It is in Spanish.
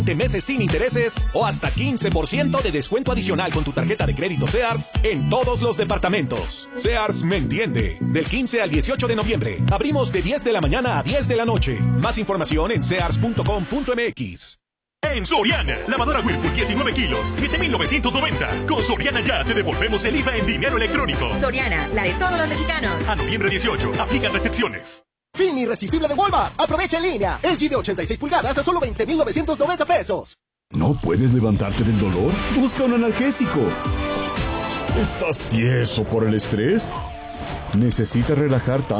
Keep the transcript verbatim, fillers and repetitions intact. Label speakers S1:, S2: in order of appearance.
S1: de meses sin intereses o hasta quince por ciento de descuento adicional con tu tarjeta de crédito Sears en todos los departamentos. Sears me entiende. Del quince al dieciocho de noviembre. Abrimos de diez de la mañana a diez de la noche. Más información en sears punto com punto m x.
S2: En Soriana, lavadora Whirlpool diecinueve kilos, siete mil novecientos noventa. Con Soriana ya te devolvemos el I V A en dinero electrónico.
S3: Soriana, la de todos los mexicanos.
S2: A noviembre dieciocho, aplican restricciones.
S4: Fin irresistible de Walmart. Aprovecha en línea. L G de ochenta y seis pulgadas a solo veinte mil novecientos noventa pesos.
S5: ¿No puedes levantarte del dolor? Busca un analgésico. ¿Estás tieso por el estrés? ¿Necesitas relajar tanto?